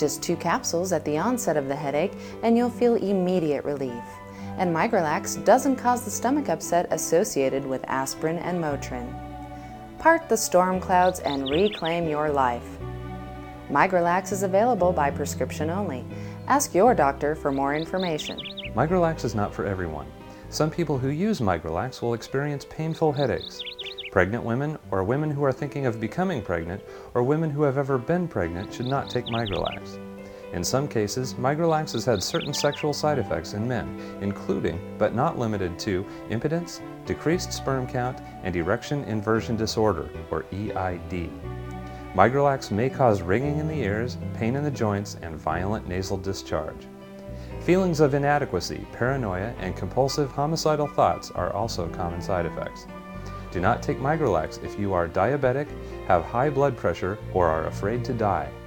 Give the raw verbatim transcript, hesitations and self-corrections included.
Just two capsules at the onset of the headache and you'll feel immediate relief. And Migralax doesn't cause the stomach upset associated with aspirin and Motrin. Part the storm clouds and reclaim your life. Migralax is available by prescription only. Ask your doctor for more information. Migralax is not for everyone. Some people who use Migralax will experience painful headaches. Pregnant women, or women who are thinking of becoming pregnant, or women who have ever been pregnant should not take Migralax. In some cases, Migralax has had certain sexual side effects in men, including, but not limited to, impotence, decreased sperm count, and erection inversion disorder, or E I D. Migralax may cause ringing in the ears, pain in the joints, and violent nasal discharge. Feelings of inadequacy, paranoia, and compulsive homicidal thoughts are also common side effects. Do not take Migralax if you are diabetic, have high blood pressure, or are afraid to die.